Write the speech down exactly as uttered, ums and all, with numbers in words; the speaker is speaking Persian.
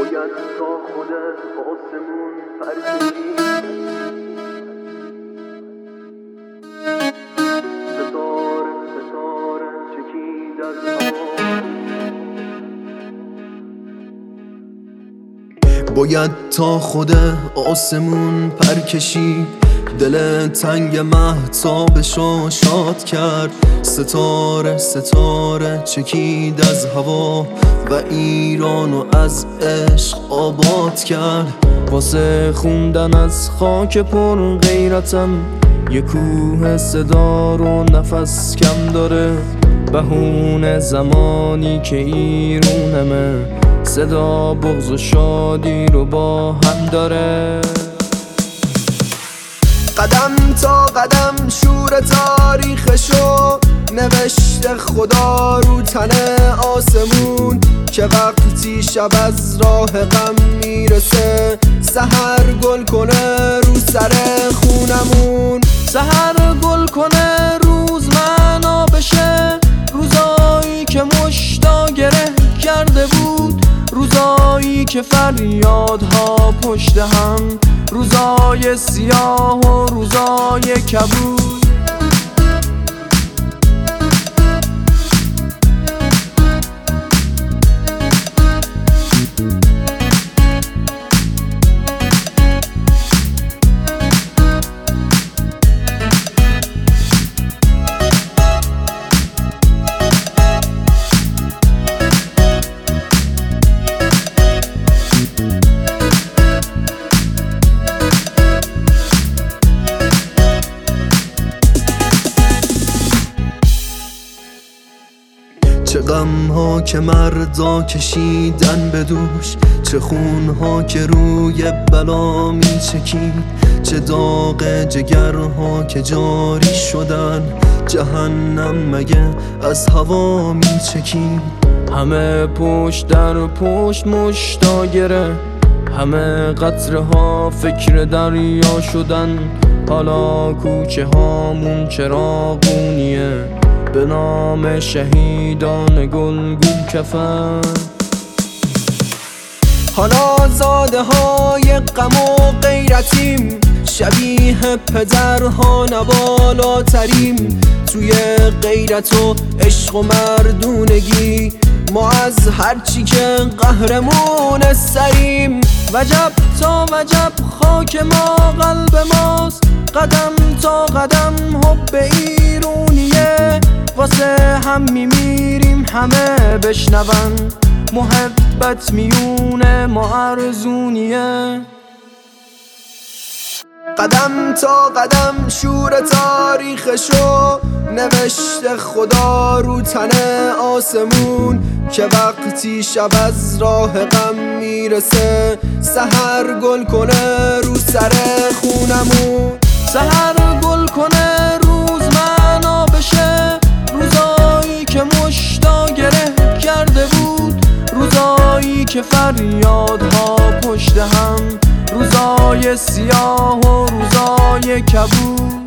باید تا خود آسمون پرکشید، ستاره ستاره چکید از هوا. باید تا خود آسمون پرکشید، دل تنگ مهتابشو شاد کرد، ستاره ستاره چکید از هوا و ایرانو از عشق آباد کرد. واسه خوندن از خاک پر غیرتم یه کوه صدا رو نفس کم داره، بهونه زمانی که ایرونمه، صدا بغض و شادی رو با هم داره. قدم تا قدم شور تاریخشو نوشته خدا رو تن آسمون، که وقتی شب از راه غم میرسه سحر گل کنه رو سر خونمون. سحر گل کنه روز معنا بشه، روزایی که مشتا گره کرده بود، روزایی که فریادها پشت هم، روزای سیاه و روزای کبود. چه غم ها که مردا کشیدن به دوش، چه خون ها که روی بلا می چکید، چه داغ جگرها که جاری شدن، جهنم مگه از هوا می چکید. همه پشت در پشت مشتا گره، همه قطره ها فکر دریا شدن، حالا کوچه هامون چراغونیه به نام شهیدان گلگون کفن. حالا زاده های غم و غیرتیم، شبیه پدرها نبالاتریم، توی غیرت و عشق و مردونگی ما از هرچی که قهرمون سریم. وجب تا وجب خاک ما قلب ماست، قدم تا قدم حب ایرونیه، واسه هم میمیریم همه بشنون، محبت میونه ما ارزونیه. قدم تا قدم شور تاریخشو نوشته خدا رو تن آسمون، که وقتی شب از راه غم میرسه سحر گل کنه رو سر خونمون. سحر گل کنه روز معنا بشه، روزایی که مشتا گره کرده بود، روزایی که فریادها پشت هم، روزای سیاه و روزای کبود.